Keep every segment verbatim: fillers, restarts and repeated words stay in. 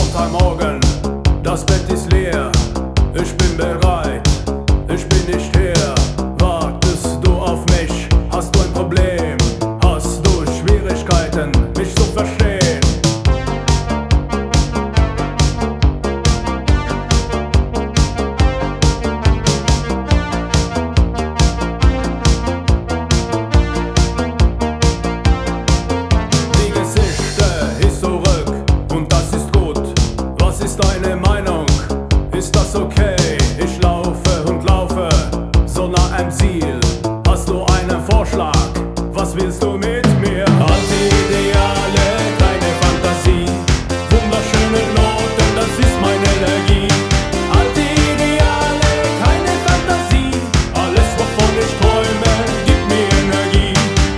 Montagmorgen, das Bett ist leer. Ich bin bereit, ich bin nicht her. Wartest du auf mich? Hast du ein Problem? Hast du Schwierigkeiten, mich zu verstehen? Die Geschichte ist zurück und das ist gut. Was ist deine Meinung? Ist das okay? Ich laufe und laufe so nah am Ziel. Hast du einen Vorschlag? Was willst du mit mir? Alte Ideale, keine Fantasie. Wunderschöne Noten, das ist meine Energie. Alte Ideale, keine Fantasie. Alles, wovon ich träume, gibt mir Energie.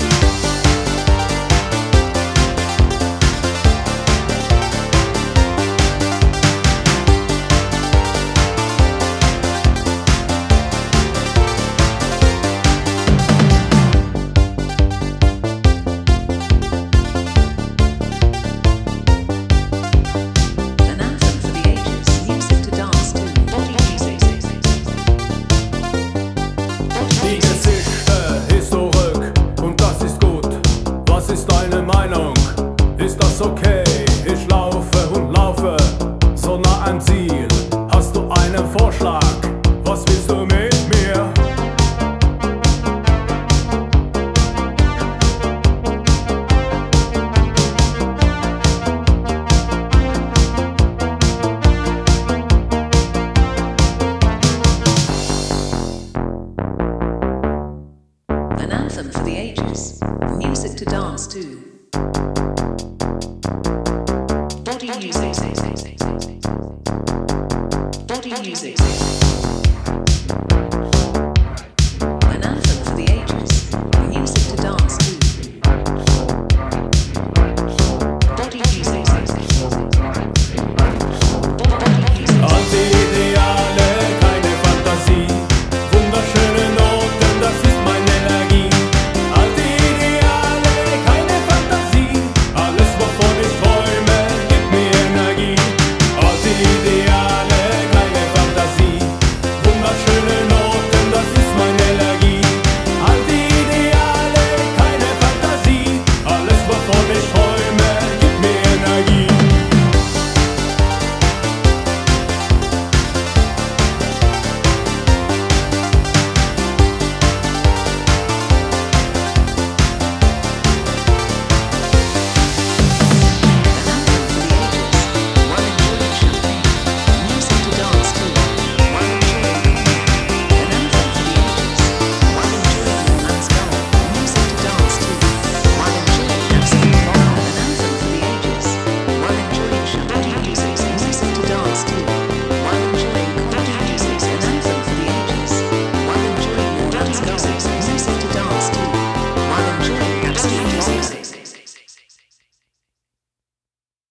An anthem for the ages, music to dance to, body music. Die Geschichte ist zurück und das ist gut. Was ist deine Meinung? Ist das okay? Ich laufe und laufe so nah am Ziel. Hast du einen Vorschlag? Was willst du mit mir? An anthem for the ages, music to dance to, body music. Body music.